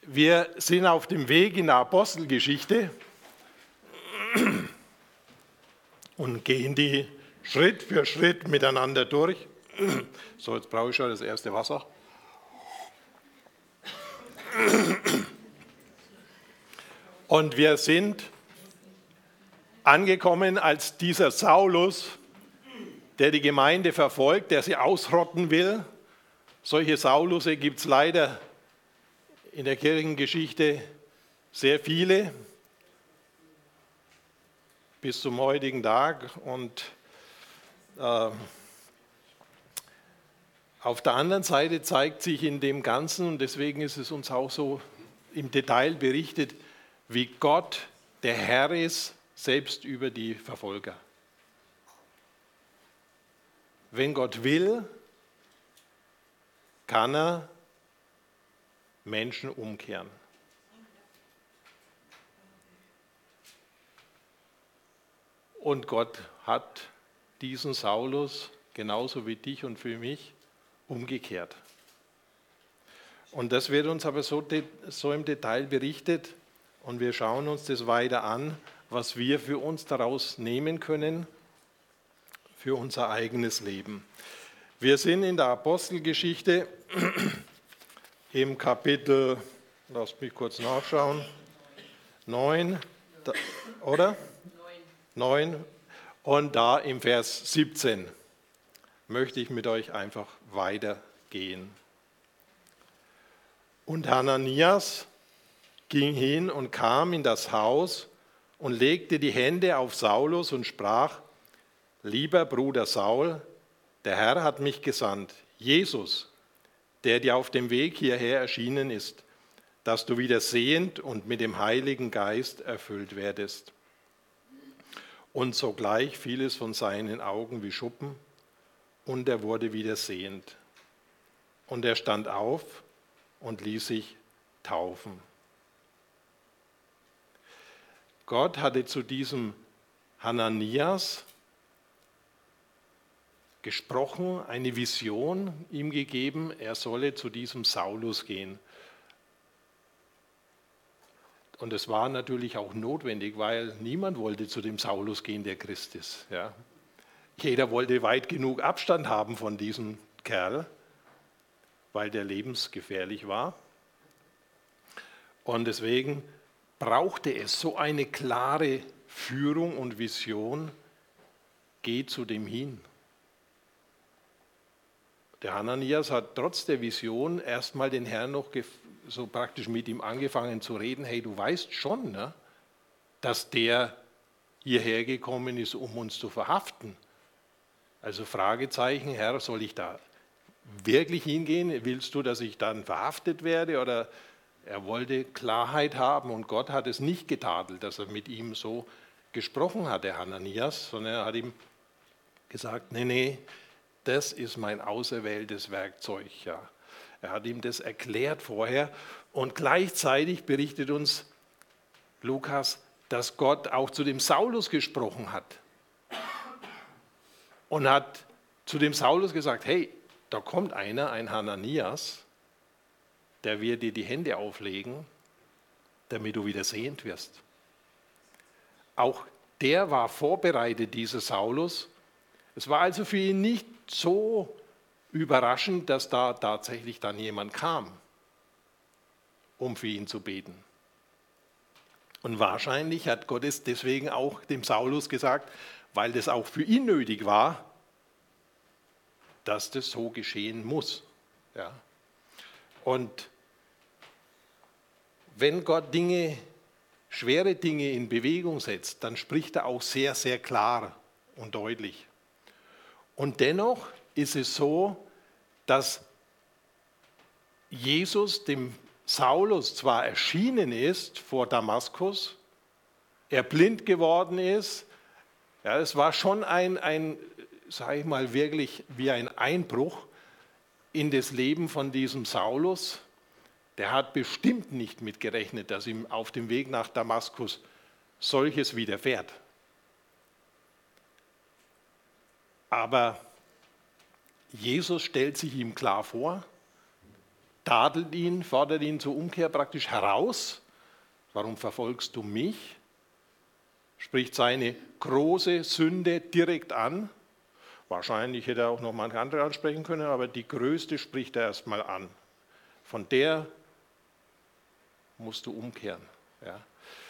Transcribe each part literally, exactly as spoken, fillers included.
Wir sind auf dem Weg in der Apostelgeschichte und gehen die Schritt für Schritt miteinander durch. So, jetzt brauche ich schon das erste Wasser. Und wir sind angekommen, als dieser Saulus, der die Gemeinde verfolgt, der sie ausrotten will. Solche Saulusse gibt es leider in der Kirchengeschichte sehr viele, bis zum heutigen Tag. Und äh, auf der anderen Seite zeigt sich in dem Ganzen, und deswegen ist es uns auch so im Detail berichtet, wie Gott der Herr ist, selbst über die Verfolger. Wenn Gott will, kann er Menschen umkehren. Und Gott hat diesen Saulus genauso wie dich und für mich umgekehrt. Und das wird uns aber so, so im Detail berichtet und wir schauen uns das weiter an, was wir für uns daraus nehmen können, für unser eigenes Leben. Wir sind in der Apostelgeschichte im Kapitel, lasst mich kurz nachschauen, neun, oder? neun. Und da im Vers siebzehn möchte ich mit euch einfach weitergehen. Und Hananias ging hin und kam in das Haus und legte die Hände auf Saulus und sprach: Lieber Bruder Saul, der Herr hat mich gesandt, Jesus, der dir auf dem Weg hierher erschienen ist, dass du wieder sehend und mit dem Heiligen Geist erfüllt werdest. Und sogleich fiel es von seinen Augen wie Schuppen, und er wurde wieder sehend. Und er stand auf und ließ sich taufen. Gott hatte zu diesem Hananias gesprochen, eine Vision ihm gegeben, er solle zu diesem Saulus gehen. Und es war natürlich auch notwendig, weil niemand wollte zu dem Saulus gehen, der Christ ist. Ja. Jeder wollte weit genug Abstand haben von diesem Kerl, weil der lebensgefährlich war. Und deswegen brauchte es so eine klare Führung und Vision, geh zu dem hin. Der Hananias hat trotz der Vision erstmal den Herrn noch so praktisch mit ihm angefangen zu reden. Hey, du weißt schon, ne, dass der hierher gekommen ist, um uns zu verhaften. Also Fragezeichen, Herr, soll ich da wirklich hingehen? Willst du, dass ich dann verhaftet werde? Oder er wollte Klarheit haben und Gott hat es nicht getadelt, dass er mit ihm so gesprochen hat, der Hananias, sondern er hat ihm gesagt, nee, nee, das ist mein auserwähltes Werkzeug. Ja. Er hat ihm das erklärt vorher und gleichzeitig berichtet uns Lukas, dass Gott auch zu dem Saulus gesprochen hat und hat zu dem Saulus gesagt, hey, da kommt einer, ein Hananias, der wird dir die Hände auflegen, damit du wieder sehend wirst. Auch der war vorbereitet, dieser Saulus. Es war also für ihn nicht so überraschend, dass da tatsächlich dann jemand kam, um für ihn zu beten. Und wahrscheinlich hat Gott es deswegen auch dem Saulus gesagt, weil das auch für ihn nötig war, dass das so geschehen muss. Ja. Und wenn Gott Dinge, schwere Dinge in Bewegung setzt, dann spricht er auch sehr, sehr klar und deutlich. Und dennoch ist es so, dass Jesus dem Saulus zwar erschienen ist vor Damaskus, er blind geworden ist, ja, es war schon ein, ein sage ich mal, wirklich wie ein Einbruch in das Leben von diesem Saulus. Der hat bestimmt nicht mitgerechnet, dass ihm auf dem Weg nach Damaskus solches widerfährt. Aber Jesus stellt sich ihm klar vor, tadelt ihn, fordert ihn zur Umkehr praktisch heraus. Warum verfolgst du mich? Spricht seine große Sünde direkt an. Wahrscheinlich hätte er auch noch manche andere ansprechen können, aber die größte spricht er erstmal an. Von der musst du umkehren. Ja.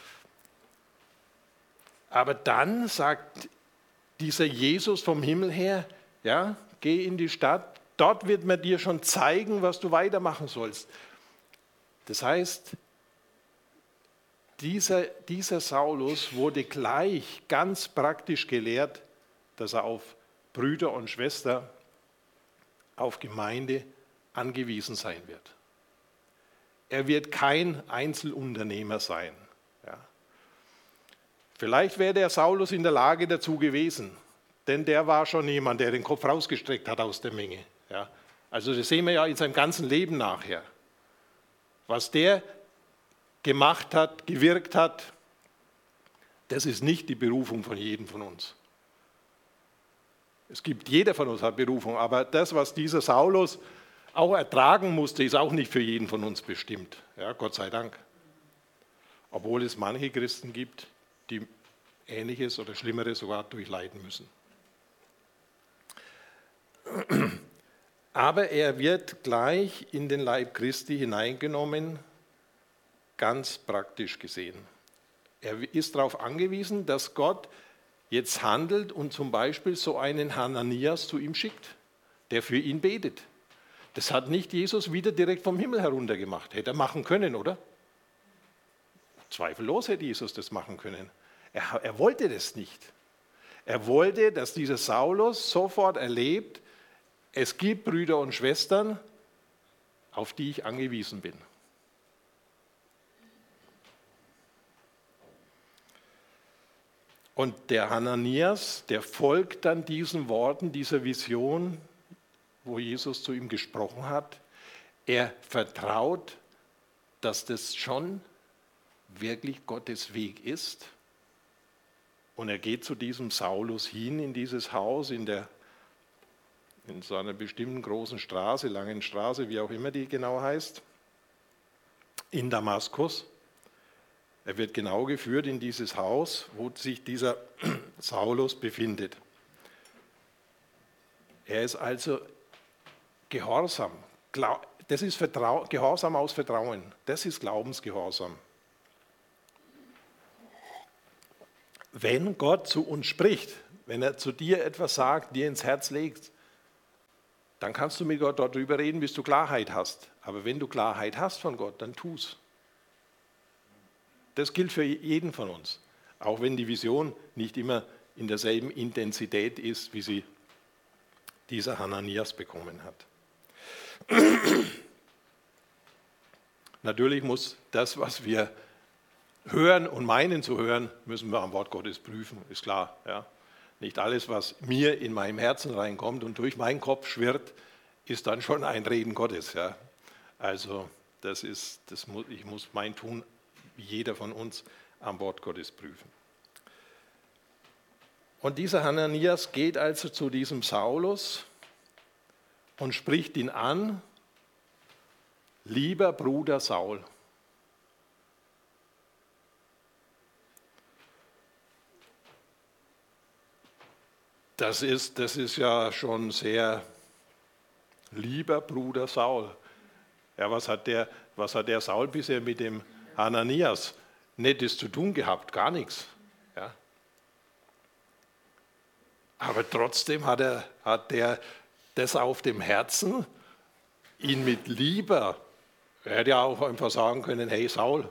Aber dann sagt dieser Jesus vom Himmel her, ja, geh in die Stadt, dort wird man dir schon zeigen, was du weitermachen sollst. Das heißt, dieser, dieser Saulus wurde gleich ganz praktisch gelehrt, dass er auf Brüder und Schwestern, auf Gemeinde angewiesen sein wird. Er wird kein Einzelunternehmer sein. Ja. Vielleicht wäre der Saulus in der Lage dazu gewesen, denn der war schon jemand, der den Kopf rausgestreckt hat aus der Menge. Ja. Also das sehen wir ja in seinem ganzen Leben nachher. Was der gemacht hat, gewirkt hat, das ist nicht die Berufung von jedem von uns. Es gibt, jeder von uns hat Berufung, aber das, was dieser Saulus auch ertragen musste, ist auch nicht für jeden von uns bestimmt. Ja, Gott sei Dank. Obwohl es manche Christen gibt, die Ähnliches oder Schlimmeres sogar durchleiden müssen. Aber er wird gleich in den Leib Christi hineingenommen, ganz praktisch gesehen. Er ist darauf angewiesen, dass Gott jetzt handelt und zum Beispiel so einen Hananias zu ihm schickt, der für ihn betet. Das hat nicht Jesus wieder direkt vom Himmel herunter gemacht. Hätte er machen können, oder? Zweifellos hätte Jesus das machen können. Er, er wollte das nicht. Er wollte, dass dieser Saulus sofort erlebt, es gibt Brüder und Schwestern, auf die ich angewiesen bin. Und der Hananias, der folgt dann diesen Worten, dieser Vision, wo Jesus zu ihm gesprochen hat. Er vertraut, dass das schon wirklich Gottes Weg ist. Und er geht zu diesem Saulus hin in dieses Haus, in, der, in so einer bestimmten großen Straße, langen Straße, wie auch immer die genau heißt, in Damaskus. Er wird genau geführt in dieses Haus, wo sich dieser Saulus befindet. Er ist also Gehorsam. Das ist Vertrau- Gehorsam aus Vertrauen. Das ist Glaubensgehorsam. Wenn Gott zu uns spricht, wenn er zu dir etwas sagt, dir ins Herz legt, dann kannst du mit Gott darüber reden, bis du Klarheit hast. Aber wenn du Klarheit hast von Gott, dann tu's. Das gilt für jeden von uns, auch wenn die Vision nicht immer in derselben Intensität ist, wie sie dieser Hananias bekommen hat. Natürlich muss das, was wir hören und meinen zu hören, müssen wir am Wort Gottes prüfen, ist klar. Ja. Nicht alles, was mir in meinem Herzen reinkommt und durch meinen Kopf schwirrt, ist dann schon ein Reden Gottes. Ja. Also das ist, das muss, ich muss mein Tun, wie jeder von uns, am Wort Gottes prüfen. Und dieser Hananias geht also zu diesem Saulus und spricht ihn an: Lieber Bruder Saul. Das ist, das ist ja schon sehr, lieber Bruder Saul. Ja, was hat der, was hat der Saul bisher mit dem Hananias Nettes zu tun gehabt? Gar nichts. Ja. Aber trotzdem hat, er, hat der das auf dem Herzen, ihn mit lieber. Er hätte ja auch einfach sagen können: Hey Saul,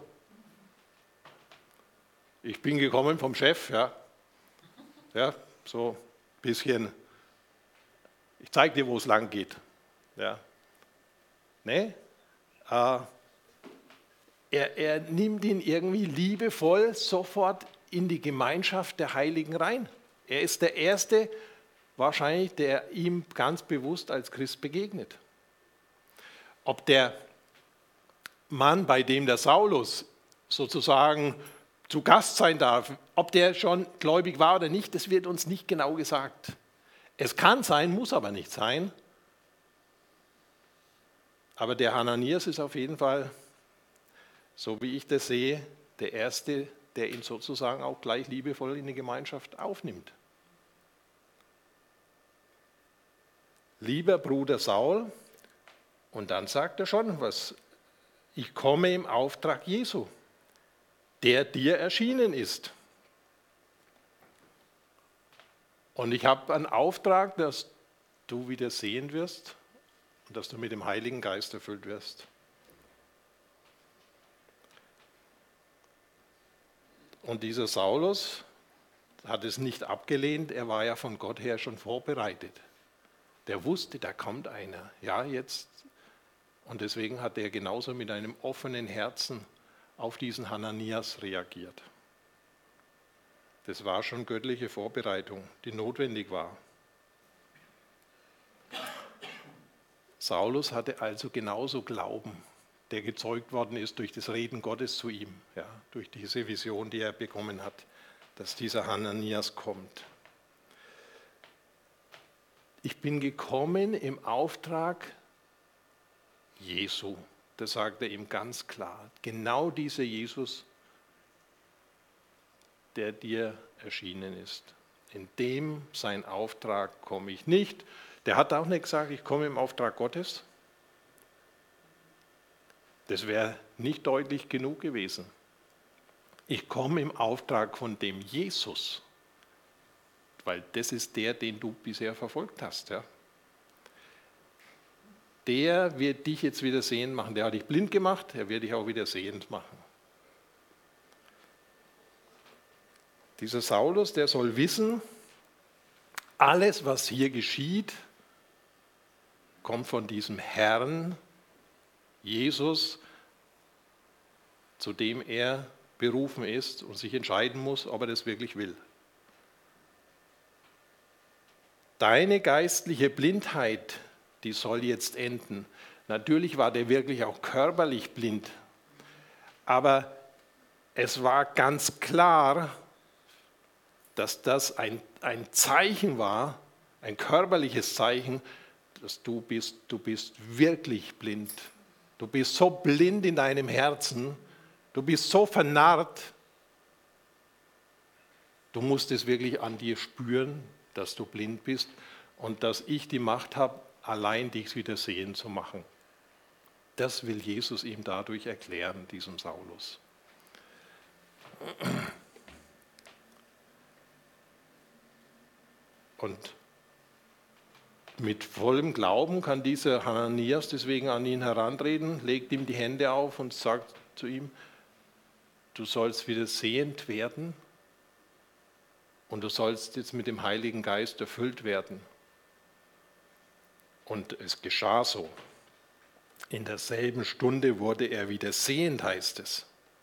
ich bin gekommen vom Chef, ja, ja, so ein bisschen, ich zeige dir, wo es lang geht. Ja. Nee, äh, er, er nimmt ihn irgendwie liebevoll sofort in die Gemeinschaft der Heiligen rein. Er ist der Erste, wahrscheinlich, der ihm ganz bewusst als Christ begegnet. Ob der Mann, bei dem der Saulus sozusagen zu Gast sein darf, ob der schon gläubig war oder nicht, das wird uns nicht genau gesagt. Es kann sein, muss aber nicht sein. Aber der Hananias ist auf jeden Fall, so wie ich das sehe, der Erste, der ihn sozusagen auch gleich liebevoll in die Gemeinschaft aufnimmt. Lieber Bruder Saul, und dann sagt er schon was, ich komme im Auftrag Jesu, der dir erschienen ist. Und ich habe einen Auftrag, dass du wieder sehen wirst und dass du mit dem Heiligen Geist erfüllt wirst. Und dieser Saulus hat es nicht abgelehnt, er war ja von Gott her schon vorbereitet. Der wusste, da kommt einer, ja jetzt. Und deswegen hat er genauso mit einem offenen Herzen auf diesen Hananias reagiert. Das war schon göttliche Vorbereitung, die notwendig war. Saulus hatte also genauso Glauben, der gezeugt worden ist durch das Reden Gottes zu ihm, ja, durch diese Vision, die er bekommen hat, dass dieser Hananias kommt. Ich bin gekommen im Auftrag Jesu, das sagt er ihm ganz klar. Genau dieser Jesus, der dir erschienen ist. In dem sein Auftrag komme ich nicht. Der hat auch nicht gesagt, ich komme im Auftrag Gottes. Das wäre nicht deutlich genug gewesen. Ich komme im Auftrag von dem Jesus, weil das ist der, den du bisher verfolgt hast. Ja? Der wird dich jetzt wieder sehend machen. Der hat dich blind gemacht, er wird dich auch wieder sehend machen. Dieser Saulus, der soll wissen, alles, was hier geschieht, kommt von diesem Herrn, Jesus, zu dem er berufen ist und sich entscheiden muss, ob er das wirklich will. Deine geistliche Blindheit, die soll jetzt enden. Natürlich war der wirklich auch körperlich blind, aber es war ganz klar, dass das ein, ein Zeichen war, ein körperliches Zeichen, dass du bist, du bist wirklich blind. Du bist so blind in deinem Herzen, du bist so vernarrt, du musst es wirklich an dir spüren, dass du blind bist und dass ich die Macht habe, allein dich wieder sehen zu machen. Das will Jesus ihm dadurch erklären, diesem Saulus. Und mit vollem Glauben kann dieser Hananias deswegen an ihn herantreten, legt ihm die Hände auf und sagt zu ihm, du sollst wieder sehend werden und du sollst jetzt mit dem Heiligen Geist erfüllt werden. Und es geschah so. In derselben Stunde wurde er wieder sehend, heißt es.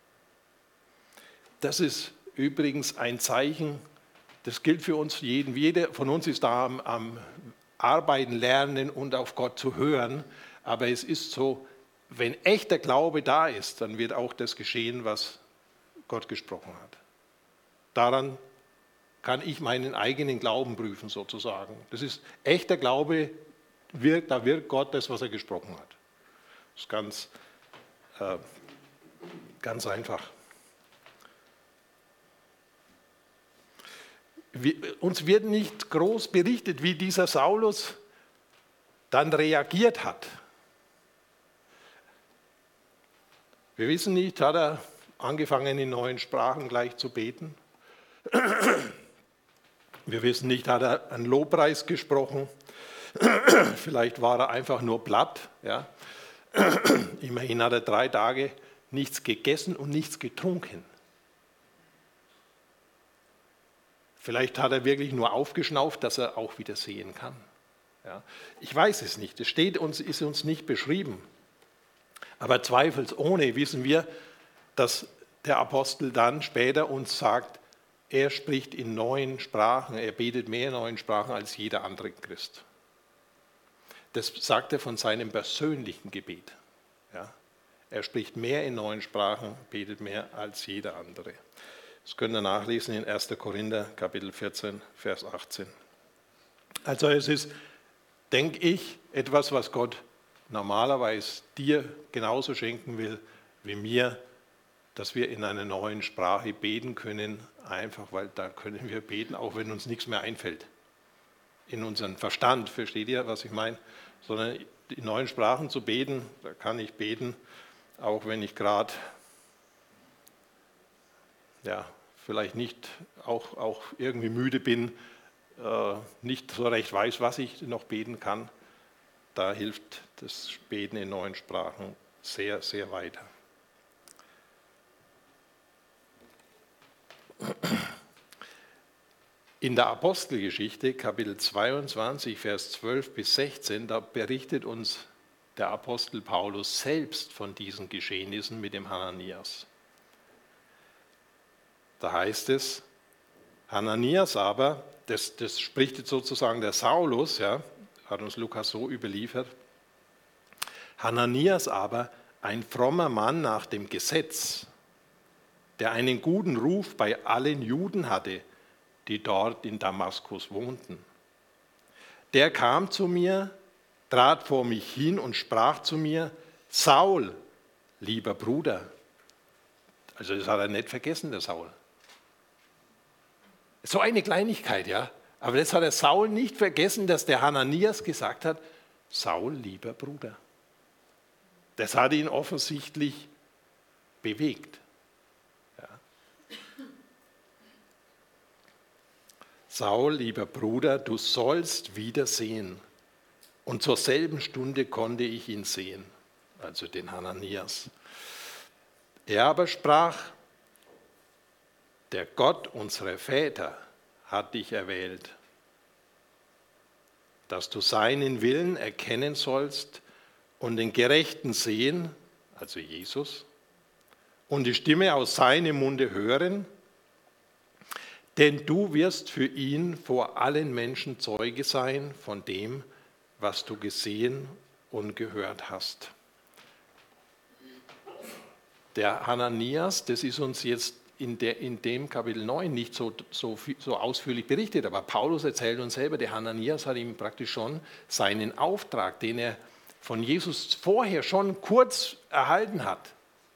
Das ist übrigens ein Zeichen, das gilt für uns jeden. Jeder von uns ist da am, am Arbeiten, Lernen und auf Gott zu hören. Aber es ist so, wenn echter Glaube da ist, dann wird auch das geschehen, was Gott gesprochen hat. Daran kann ich meinen eigenen Glauben prüfen sozusagen. Das ist echter Glaube, wirkt, da wirkt Gott das, was er gesprochen hat. Das ist ganz, äh, ganz einfach. Wir, uns wird nicht groß berichtet, wie dieser Saulus dann reagiert hat. Wir wissen nicht, hat er angefangen in neuen Sprachen gleich zu beten? Wir wissen nicht, hat er einen Lobpreis gesprochen? Vielleicht war er einfach nur platt. Ja? Immerhin hat er drei Tage nichts gegessen und nichts getrunken. Vielleicht hat er wirklich nur aufgeschnauft, dass er auch wieder sehen kann. Ja? Ich weiß es nicht, es steht uns, ist uns nicht beschrieben. Aber zweifelsohne wissen wir, dass der Apostel dann später uns sagt, er spricht in neuen Sprachen, er betet mehr in neuen Sprachen als jeder andere Christ. Das sagt er von seinem persönlichen Gebet. Ja? Er spricht mehr in neuen Sprachen, betet mehr als jeder andere. Das könnt ihr nachlesen in erster Korinther, Kapitel vierzehn, Vers achtzehn. Also es ist, denke ich, etwas, was Gott normalerweise dir genauso schenken will wie mir, dass wir in einer neuen Sprache beten können, einfach weil da können wir beten, auch wenn uns nichts mehr einfällt. In unseren Verstand, versteht ihr, was ich meine? Sondern in neuen Sprachen zu beten, da kann ich beten, auch wenn ich gerade, ja, vielleicht nicht, auch, auch irgendwie müde bin, äh, nicht so recht weiß, was ich noch beten kann. Da hilft das Beten in neuen Sprachen sehr, sehr weiter. In der Apostelgeschichte, Kapitel zweiundzwanzig, Vers zwölf bis sechzehn, da berichtet uns der Apostel Paulus selbst von diesen Geschehnissen mit dem Hananias. Da heißt es, Hananias aber, das, das spricht jetzt sozusagen der Saulus, ja, hat uns Lukas so überliefert, Hananias aber, ein frommer Mann nach dem Gesetz, der einen guten Ruf bei allen Juden hatte, die dort in Damaskus wohnten. Der kam zu mir, trat vor mich hin und sprach zu mir, Saul, lieber Bruder. Also das hat er nicht vergessen, der Saul. So eine Kleinigkeit, ja. Aber das hat der Saul nicht vergessen, dass der Hananias gesagt hat, Saul, lieber Bruder. Das hat ihn offensichtlich bewegt. Ja. Saul, lieber Bruder, du sollst wieder sehen. Und zur selben Stunde konnte ich ihn sehen, also den Hananias. Er aber sprach, der Gott unserer Väter hat dich erwählt, dass du seinen Willen erkennen sollst und den Gerechten sehen, also Jesus, und die Stimme aus seinem Munde hören, denn du wirst für ihn vor allen Menschen Zeuge sein von dem, was du gesehen und gehört hast. Der Hananias, das ist uns jetzt in, der, in dem Kapitel neun nicht so, so, so ausführlich berichtet, aber Paulus erzählt uns selber, der Hananias hat ihm praktisch schon seinen Auftrag, den er von Jesus vorher schon kurz erhalten hat.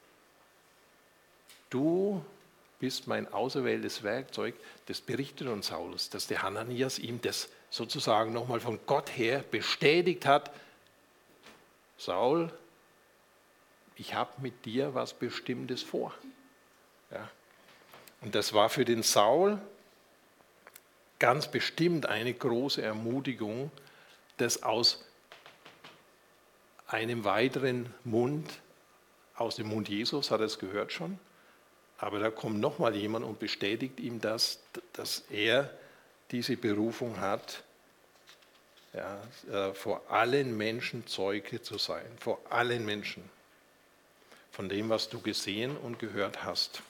Du bist mein auserwähltes Werkzeug, das berichtet uns Saulus, dass der Hananias ihm das sozusagen nochmal von Gott her bestätigt hat. Saul, ich habe mit dir was Bestimmtes vor. Ja. Und das war für den Saul ganz bestimmt eine große Ermutigung, dass aus einem weiteren Mund, aus dem Mund Jesus, hat er es gehört schon, aber da kommt nochmal jemand und bestätigt ihm das, dass er diese Berufung hat, ja, vor allen Menschen Zeuge zu sein, vor allen Menschen, von dem, was du gesehen und gehört hast.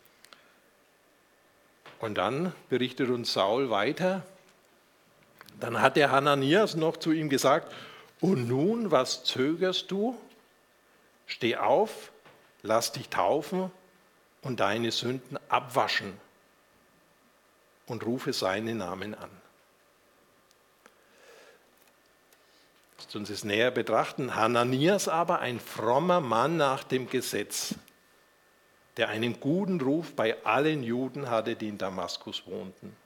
Und dann berichtet uns Saul weiter, dann hat der Hananias noch zu ihm gesagt, und nun, was zögerst du? Steh auf, lass dich taufen und deine Sünden abwaschen und rufe seinen Namen an. Lasst uns es näher betrachten. Hananias aber, ein frommer Mann nach dem Gesetz, der einen guten Ruf bei allen Juden hatte, die in Damaskus wohnten.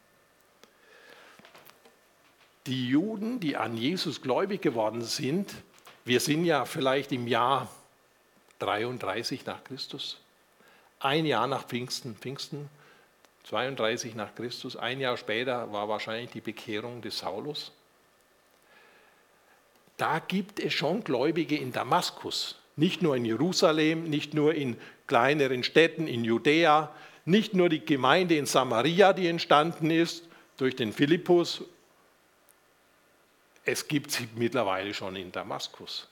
Die Juden, die an Jesus gläubig geworden sind, wir sind ja vielleicht im Jahr dreiunddreißig nach Christus, ein Jahr nach Pfingsten, Pfingsten zweiunddreißig nach Christus, ein Jahr später war wahrscheinlich die Bekehrung des Saulus. Da gibt es schon Gläubige in Damaskus, nicht nur in Jerusalem, nicht nur in kleineren Städten in Judäa, nicht nur die Gemeinde in Samaria, die entstanden ist durch den Philippus. Es gibt sie mittlerweile schon in Damaskus.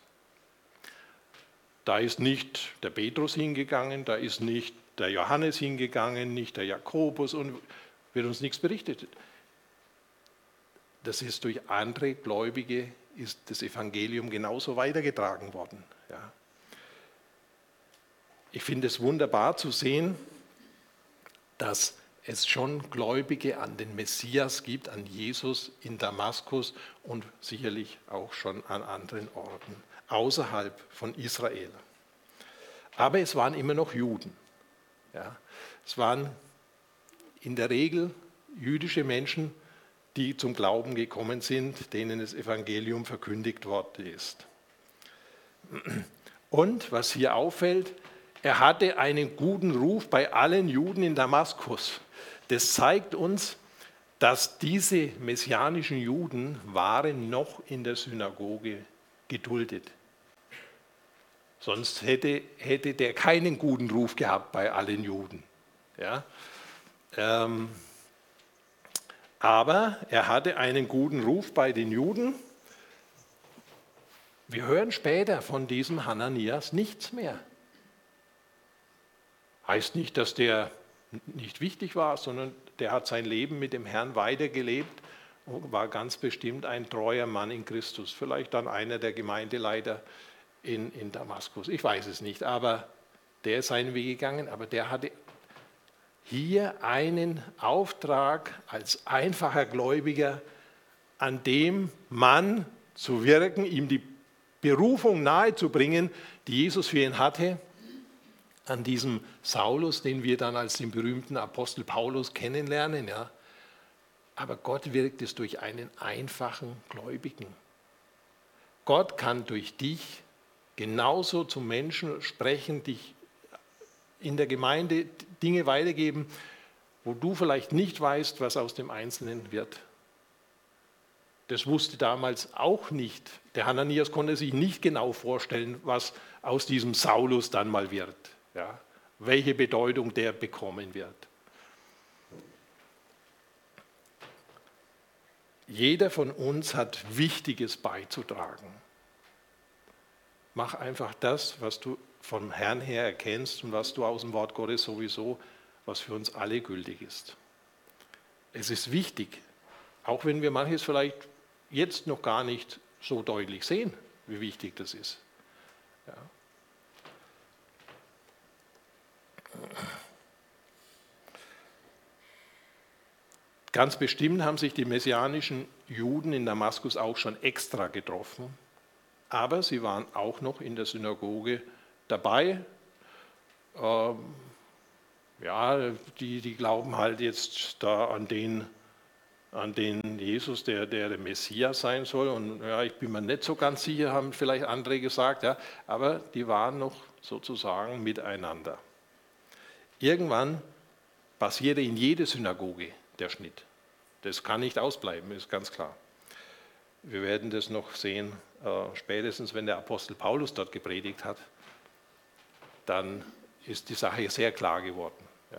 Da ist nicht der Petrus hingegangen, da ist nicht der Johannes hingegangen, nicht der Jakobus und wird uns nichts berichtet. Das ist durch andere Gläubige, ist das Evangelium genauso weitergetragen worden. Ja. Ich finde es wunderbar zu sehen, dass es schon Gläubige an den Messias gibt, an Jesus in Damaskus und sicherlich auch schon an anderen Orten. außerhalb von Israel. Aber es waren immer noch Juden. Ja. Es waren in der Regel jüdische Menschen, die zum Glauben gekommen sind, denen das Evangelium verkündigt worden ist. Und was hier auffällt, er hatte einen guten Ruf bei allen Juden in Damaskus. Das zeigt uns, dass diese messianischen Juden waren noch in der Synagoge geduldet. Sonst hätte, hätte der keinen guten Ruf gehabt bei allen Juden. Ja? Ähm, aber er hatte einen guten Ruf bei den Juden. Wir hören später von diesem Hananias nichts mehr. Heißt nicht, dass der nicht wichtig war, sondern der hat sein Leben mit dem Herrn weitergelebt und war ganz bestimmt ein treuer Mann in Christus. Vielleicht dann einer der Gemeindeleiter in, in Damaskus. Ich weiß es nicht, aber der ist seinen Weg gegangen, aber der hatte hier einen Auftrag als einfacher Gläubiger, an dem Mann zu wirken, ihm die Berufung nahezubringen, die Jesus für ihn hatte, an diesem Saulus, den wir dann als den berühmten Apostel Paulus kennenlernen. Ja. Aber Gott wirkt es durch einen einfachen Gläubigen. Gott kann durch dich genauso zu Menschen sprechen, dich in der Gemeinde Dinge weitergeben, wo du vielleicht nicht weißt, was aus dem Einzelnen wird. Das wusste damals auch nicht. Der Hananias konnte sich nicht genau vorstellen, was aus diesem Saulus dann mal wird. Ja, welche Bedeutung der bekommen wird. Jeder von uns hat Wichtiges beizutragen. Mach einfach das, was du vom Herrn her erkennst und was du aus dem Wort Gottes sowieso, was für uns alle gültig ist. Es ist wichtig, auch wenn wir manches vielleicht jetzt noch gar nicht so deutlich sehen, wie wichtig das ist. Ja. Ganz bestimmt haben sich die messianischen Juden in Damaskus auch schon extra getroffen, aber sie waren auch noch in der Synagoge dabei. Ähm, ja, die, die glauben halt jetzt da an den, an den Jesus, der, der der Messias sein soll. Und ja, ich bin mir nicht so ganz sicher, haben vielleicht andere gesagt, ja, aber die waren noch sozusagen miteinander. Irgendwann passierte in jede Synagoge der Schnitt. Das kann nicht ausbleiben, ist ganz klar. Wir werden das noch sehen, äh, spätestens wenn der Apostel Paulus dort gepredigt hat, dann ist die Sache sehr klar geworden. Ja.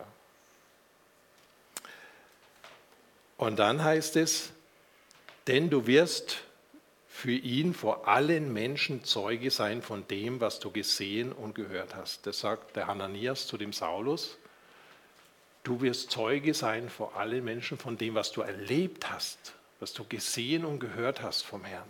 Und dann heißt es, denn du wirst für ihn vor allen Menschen Zeuge sein von dem, was du gesehen und gehört hast. Das sagt der Hananias zu dem Saulus. Du wirst Zeuge sein vor allen Menschen von dem, was du erlebt hast, was du gesehen und gehört hast vom Herrn.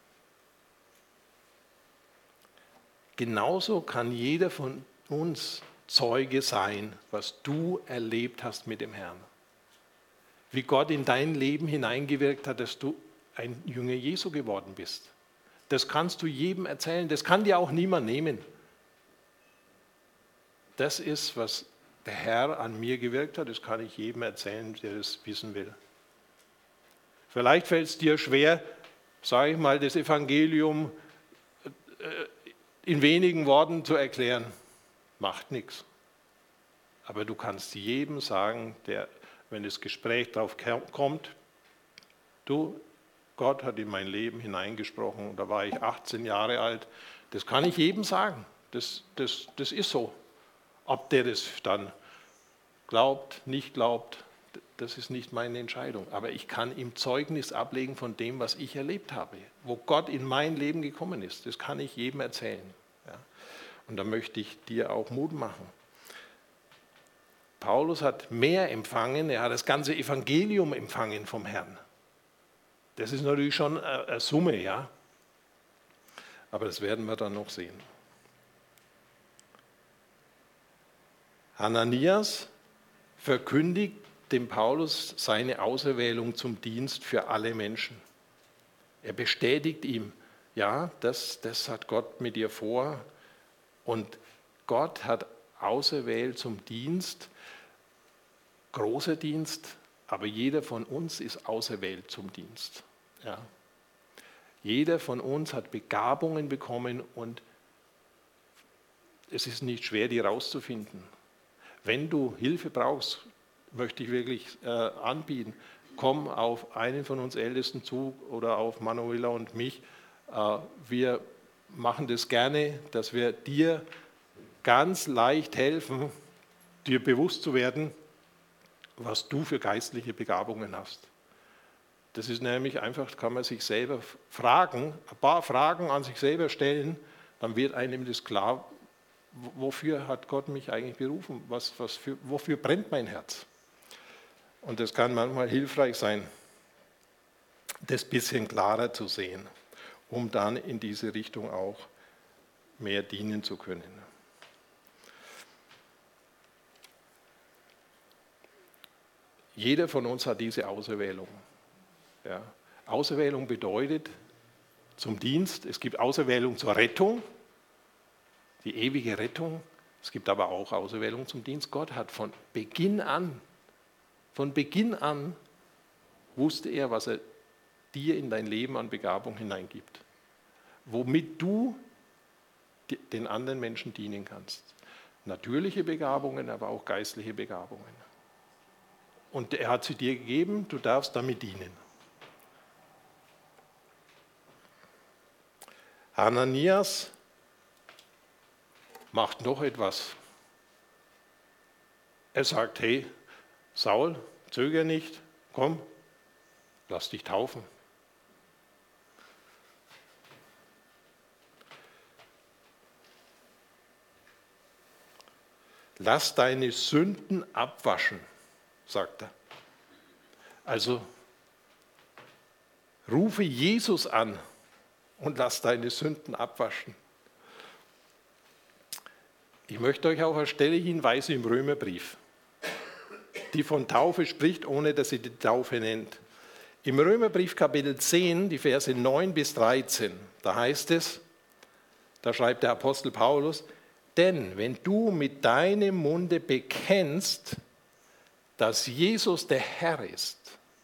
Genauso kann jeder von uns Zeuge sein, was du erlebt hast mit dem Herrn. Wie Gott in dein Leben hineingewirkt hat, dass du ein Jünger Jesu geworden bist. Das kannst du jedem erzählen, das kann dir auch niemand nehmen. Das ist, was der Herr an mir gewirkt hat, das kann ich jedem erzählen, der das wissen will. Vielleicht fällt es dir schwer, sage ich mal, das Evangelium in wenigen Worten zu erklären. Macht nichts. Aber du kannst jedem sagen, der, wenn das Gespräch darauf kommt, du, Gott hat in mein Leben hineingesprochen, da war ich achtzehn Jahre alt, das kann ich jedem sagen, das, das, das ist so. Ob der das dann glaubt, nicht glaubt, das ist nicht meine Entscheidung. Aber ich kann ihm Zeugnis ablegen von dem, was ich erlebt habe, wo Gott in mein Leben gekommen ist. Das kann ich jedem erzählen. Ja. Und da möchte ich dir auch Mut machen. Paulus hat mehr empfangen, er hat das ganze Evangelium empfangen vom Herrn. Das ist natürlich schon eine Summe, ja. Aber das werden wir dann noch sehen. Hananias verkündigt dem Paulus seine Auserwählung zum Dienst für alle Menschen. Er bestätigt ihm, Ja, das, das hat Gott mit dir vor. Und Gott hat auserwählt zum Dienst, großer Dienst, aber jeder von uns ist auserwählt zum Dienst. Ja. Jeder von uns hat Begabungen bekommen und es ist nicht schwer, die rauszufinden. Wenn du Hilfe brauchst, möchte ich wirklich äh, anbieten, komm auf einen von uns Ältesten zu oder auf Manuela und mich. Äh, wir machen das gerne, dass wir dir ganz leicht helfen, dir bewusst zu werden, was du für geistliche Begabungen hast. Das ist nämlich einfach, kann man sich selber fragen, ein paar Fragen an sich selber stellen, dann wird einem das klar, wofür hat Gott mich eigentlich berufen, was, was für, wofür brennt mein Herz. Und das kann manchmal hilfreich sein, das ein bisschen klarer zu sehen, um dann in diese Richtung auch mehr dienen zu können. Jeder von uns hat diese Auserwählung. Ja. Auserwählung bedeutet zum Dienst, es gibt Auserwählung zur Rettung, die ewige Rettung, es gibt aber auch Auserwählung zum Dienst. Gott hat von Beginn an, von Beginn an wusste er, was er dir in dein Leben an Begabung hineingibt, womit du den anderen Menschen dienen kannst. Natürliche Begabungen, aber auch geistliche Begabungen. Und er hat sie dir gegeben, du darfst damit dienen. Hananias macht noch etwas. Er sagt, hey, Saul, zöger nicht, komm, lass dich taufen. Lass deine Sünden abwaschen, sagt er. Also rufe Jesus an und lass deine Sünden abwaschen. Ich möchte euch auf eine Stelle hinweisen im Römerbrief, die von Taufe spricht, ohne dass sie die Taufe nennt. Im Römerbrief Kapitel zehn, die Verse neun bis dreizehn, da heißt es, da schreibt der Apostel Paulus, denn wenn du mit deinem Munde bekennst, dass Jesus der Herr ist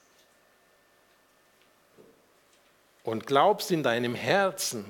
und glaubst in deinem Herzen,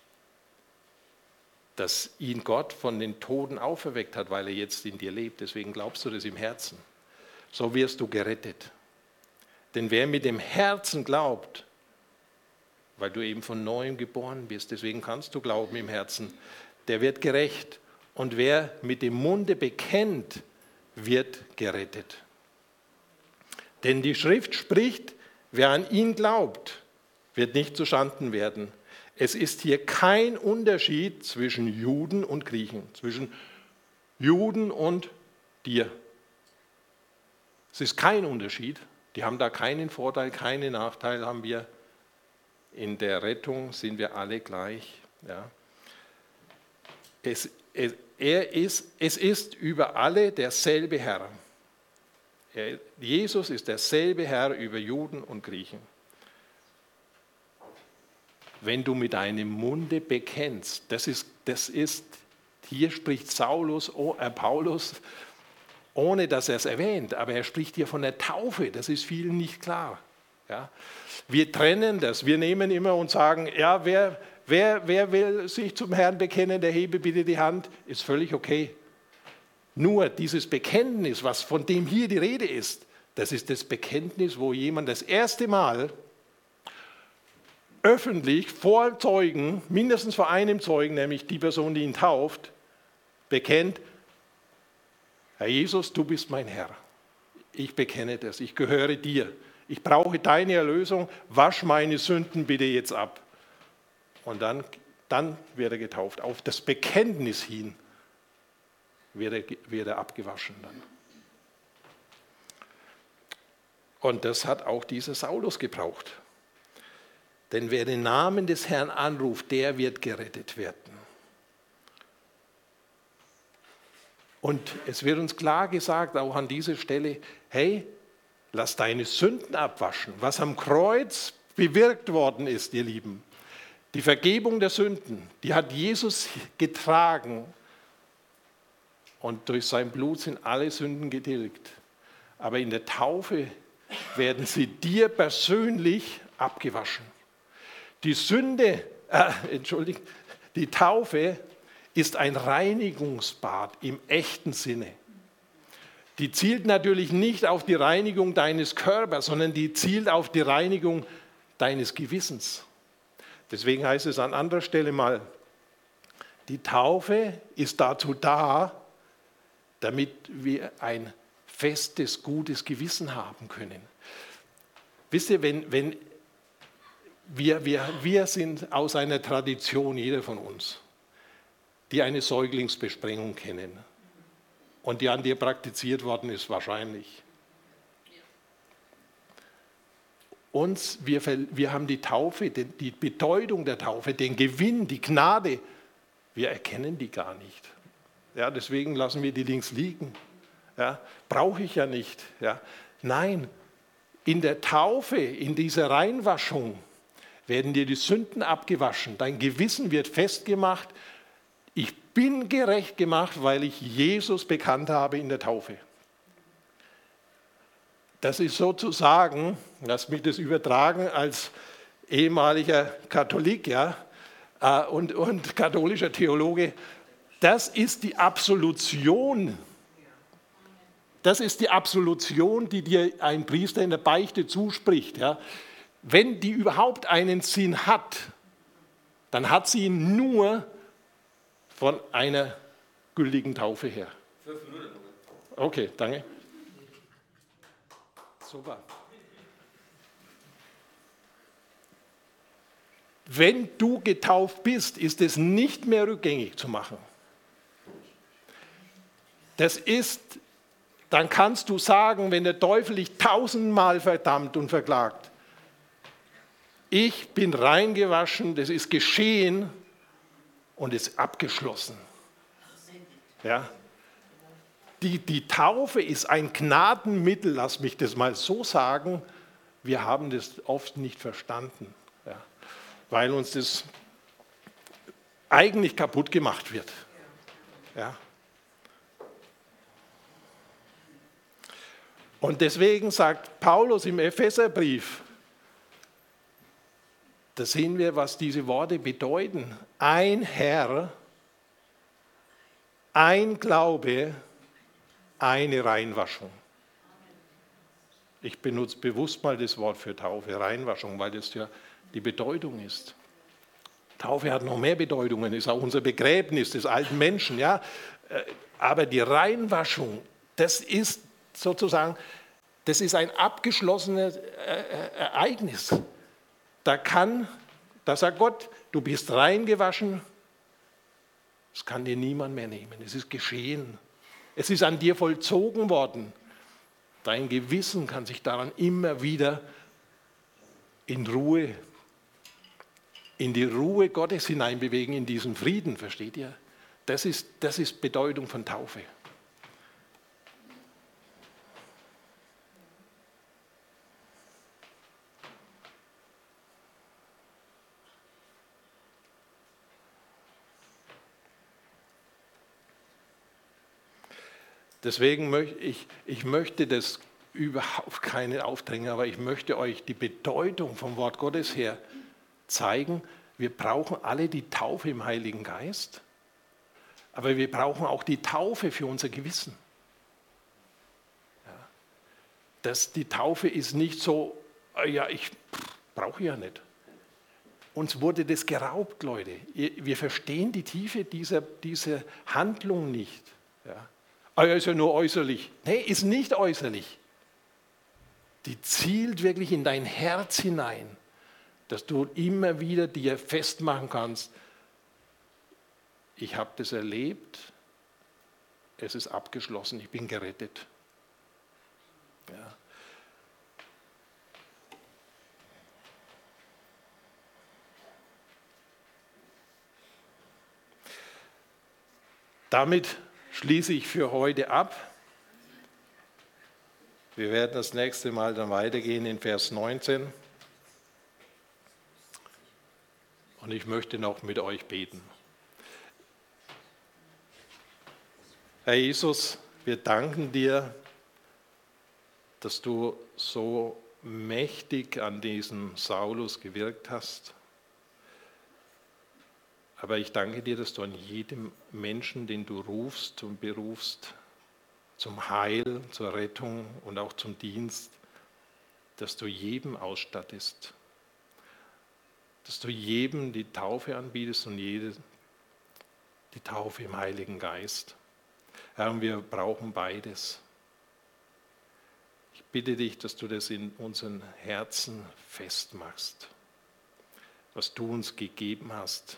dass ihn Gott von den Toten auferweckt hat, weil er jetzt in dir lebt, deswegen glaubst du das im Herzen, so wirst du gerettet. Denn wer mit dem Herzen glaubt, weil du eben von Neuem geboren bist, deswegen kannst du glauben im Herzen, der wird gerecht. Und wer mit dem Munde bekennt, wird gerettet. Denn die Schrift spricht, wer an ihn glaubt, wird nicht zuschanden werden. Es ist hier kein Unterschied zwischen Juden und Griechen, zwischen Juden und dir. Es ist kein Unterschied. Die haben da keinen Vorteil, keinen Nachteil haben wir. In der Rettung sind wir alle gleich. Ja. Es, es, er ist, es ist über alle derselbe Herr. Er, Jesus ist derselbe Herr über Juden und Griechen. Wenn du mit deinem Munde bekennst, das ist, das ist hier spricht Saulus, oh, äh, Paulus, ohne dass er es erwähnt, aber er spricht hier von der Taufe, das ist vielen nicht klar. Ja? Wir trennen das, wir nehmen immer und sagen, ja, wer, wer, wer will sich zum Herrn bekennen, der hebe bitte die Hand, ist völlig okay. Nur dieses Bekenntnis, was von dem hier die Rede ist, das ist das Bekenntnis, wo jemand das erste Mal öffentlich vor Zeugen, mindestens vor einem Zeugen, nämlich die Person, die ihn tauft, bekennt, Herr Jesus, du bist mein Herr. Ich bekenne das, ich gehöre dir. Ich brauche deine Erlösung, wasch meine Sünden bitte jetzt ab. Und dann, dann wird er getauft. Auf das Bekenntnis hin wird er, wird er abgewaschen dann. Und das hat auch dieser Saulus gebraucht. Denn wer den Namen des Herrn anruft, der wird gerettet werden. Und es wird uns klar gesagt, auch an dieser Stelle, hey, lass deine Sünden abwaschen. Was am Kreuz bewirkt worden ist, ihr Lieben, Die Vergebung der Sünden, die hat Jesus getragen und durch sein Blut sind alle Sünden getilgt. Aber in der Taufe werden sie dir persönlich abgewaschen. Die Sünde, äh, entschuldigt, die Taufe ist ein Reinigungsbad im echten Sinne. Die zielt natürlich nicht auf die Reinigung deines Körpers, sondern die zielt auf die Reinigung deines Gewissens. Deswegen heißt es an anderer Stelle mal, die Taufe ist dazu da, damit wir ein festes, gutes Gewissen haben können. Wisst ihr, wenn, wenn wir, wir, wir sind aus einer Tradition, jeder von uns, die eine Säuglingsbesprengung kennen und die an dir praktiziert worden ist wahrscheinlich. Uns, wir, wir haben die Taufe, die Bedeutung der Taufe, den Gewinn, die Gnade, wir erkennen die gar nicht. Ja, deswegen lassen wir die links liegen. Ja, brauche ich ja nicht. Ja. Nein, in der Taufe, in dieser Reinwaschung werden dir die Sünden abgewaschen. Dein Gewissen wird festgemacht. Ich bin gerecht gemacht, weil ich Jesus bekannt habe in der Taufe. Das ist sozusagen, lass mich das übertragen als ehemaliger Katholik, ja, und, und katholischer Theologe, das ist die Absolution. Das ist die Absolution, die dir ein Priester in der Beichte zuspricht. Ja. Wenn die überhaupt einen Sinn hat, dann hat sie ihn nur von einer gültigen Taufe her. Okay, danke. Super. Wenn du getauft bist, ist es nicht mehr rückgängig zu machen. Das ist, dann kannst du sagen, wenn der Teufel dich tausendmal verdammt und verklagt, ich bin reingewaschen, das ist geschehen und ist abgeschlossen. Ja. Die, die Taufe ist ein Gnadenmittel, lass mich das mal so sagen. Wir haben das oft nicht verstanden, ja, weil uns das eigentlich kaputt gemacht wird. Ja. Und deswegen sagt Paulus im Epheserbrief, da sehen wir, was diese Worte bedeuten. Ein Herr, ein Glaube, eine Reinwaschung. Ich benutze bewusst mal das Wort für Taufe, Reinwaschung, weil das ja die Bedeutung ist. Taufe hat noch mehr Bedeutungen, ist auch unser Begräbnis des alten Menschen. Ja? Aber die Reinwaschung, das ist sozusagen, das ist ein abgeschlossenes Ereignis. Da kann, da sagt Gott, du bist reingewaschen, das kann dir niemand mehr nehmen. Es ist geschehen. Es ist an dir vollzogen worden. Dein Gewissen kann sich daran immer wieder in Ruhe, in die Ruhe Gottes hineinbewegen, in diesen Frieden, versteht ihr? Das ist, das ist Bedeutung von Taufe. Deswegen möchte ich, ich möchte das überhaupt keinen aufdrängen, aber ich möchte euch die Bedeutung vom Wort Gottes her zeigen. Wir brauchen alle die Taufe im Heiligen Geist, aber wir brauchen auch die Taufe für unser Gewissen. Ja. Das, die Taufe ist nicht so, ja, ich brauche ja nicht. Uns wurde das geraubt, Leute. Wir verstehen die Tiefe dieser, dieser Handlung nicht. Ja. Ah ja, ist ja nur äußerlich. Nee, ist nicht äußerlich. Die zielt wirklich in dein Herz hinein, dass du immer wieder dir festmachen kannst, ich habe das erlebt, es ist abgeschlossen, ich bin gerettet. Ja. Damit schließe ich für heute ab. Wir werden das nächste Mal dann weitergehen in Vers neunzehn. Und ich möchte noch mit euch beten. Herr Jesus, wir danken dir, dass du so mächtig an diesem Saulus gewirkt hast. Aber ich danke dir, dass du an jedem Menschen, den du rufst und berufst, zum Heil, zur Rettung und auch zum Dienst, dass du jedem ausstattest, dass du jedem die Taufe anbietest und jede die Taufe im Heiligen Geist. Herr, wir brauchen beides. Ich bitte dich, dass du das in unseren Herzen festmachst, was du uns gegeben hast,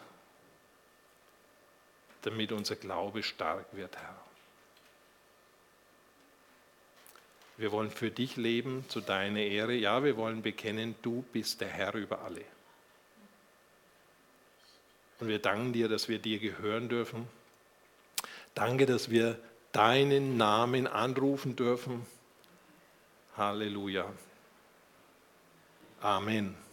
damit unser Glaube stark wird, Herr. Wir wollen für dich leben, zu deiner Ehre. Ja, wir wollen bekennen, du bist der Herr über alle. Und wir danken dir, dass wir dir gehören dürfen. Danke, dass wir deinen Namen anrufen dürfen. Halleluja. Amen.